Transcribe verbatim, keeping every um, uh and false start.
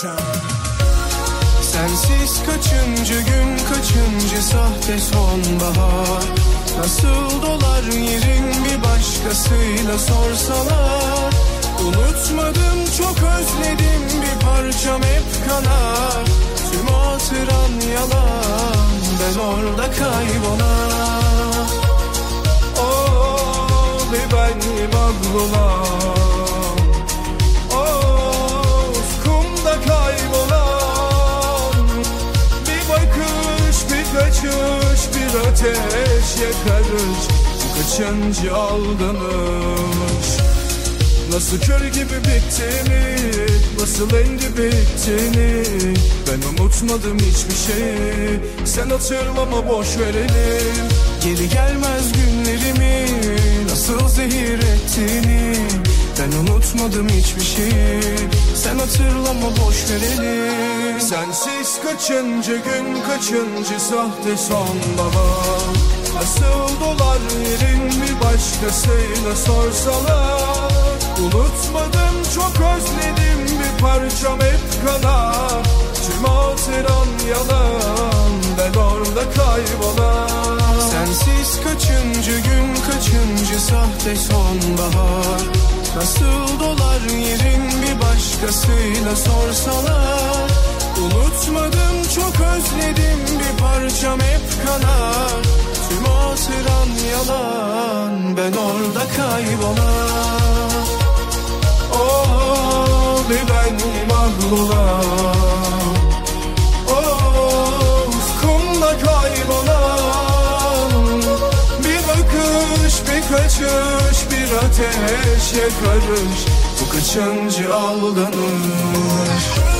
Sensiz kaçıncı gün, kaçıncı sahte sonbahar. Nasıl dolar yerin bir başkasıyla sorsalar. Unutmadım, çok özledim, bir parçam hep kanar. Tüm hatıran yalan, ben orada kaybolan. Oh, bir ben maglulan. Oh, ufkumda kaybolan. Bir bakış, bir kaçış, bir ateş yakarış. Bu kaçıncı aldanış. Nasıl kör gibi bittiğini, nasıl endi bittiğini ben unutmadım hiçbir şeyi. Sen hatırlama, boş verelim. Geri gelmez günlerimi nasıl zehir ettiğini ben unutmadım hiçbir şeyi. Sen hatırlama, boş verelim. Sensiz kaçıncı gün, kaçıncı sahte sonbahar. Nasıl dolar yerin bir başkasıyla sorsalar. Unutmadım, çok özledim, bir parçam hep kanar. Tüm hatıran yalan, ben orada kaybolan. Sensiz kaçıncı gün, kaçıncı sahte sonbahar. Nasıl dolar yerin bir başkasıyla sorsalar. Unutmadım, çok özledim, bir parçam hep kanar. Tüm hatıran yalan, ben orada kaybolan. Oh, bir ben maglulan. Oh, ufkumda kaybolan. Bir bakış, bir kaçış, bir ateş yakarış. Bu kaçıncı aldanış.